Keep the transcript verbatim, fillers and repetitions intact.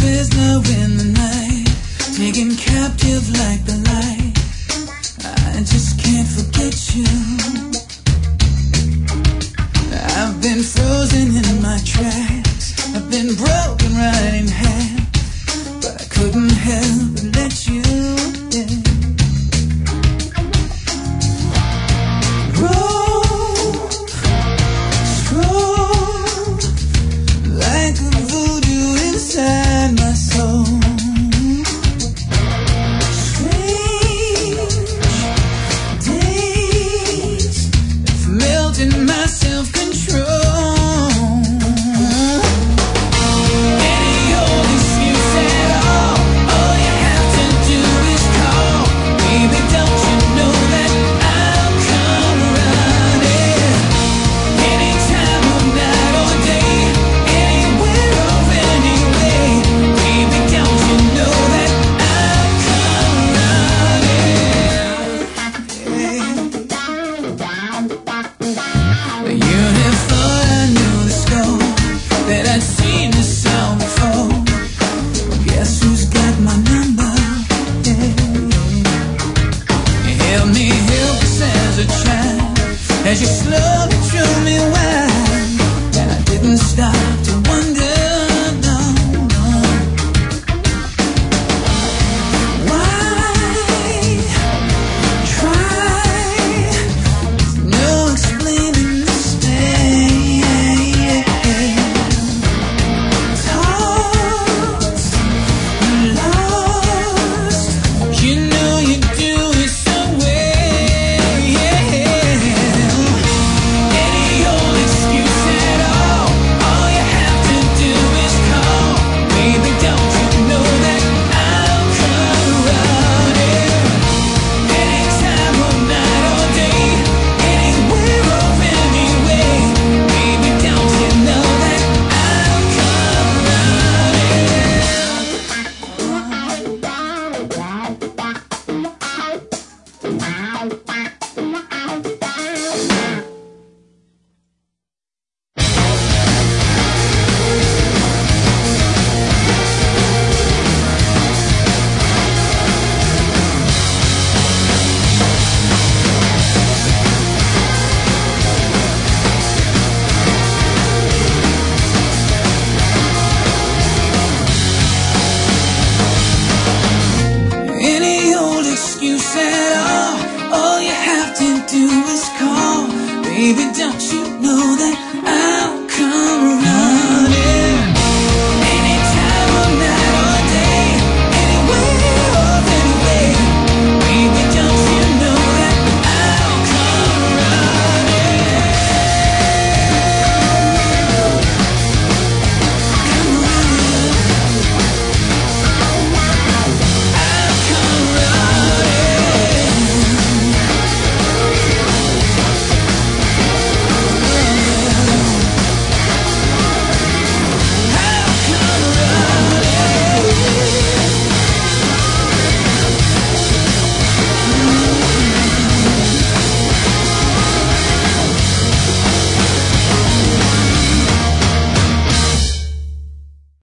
prisoner in the night, taken captive like the light. I just can't forget you. I've been frozen in my tracks, I've been broken right in half, but I couldn't help but let you in. Roll, scroll, like a voodoo inside my soul. Strange days have melted my self-control. As you slowly drew me wide, and I didn't stop to wonder, no, no. Why try? There's no explaining this pain. Thoughts lost, you know you do it some way. Baby, don't you know that I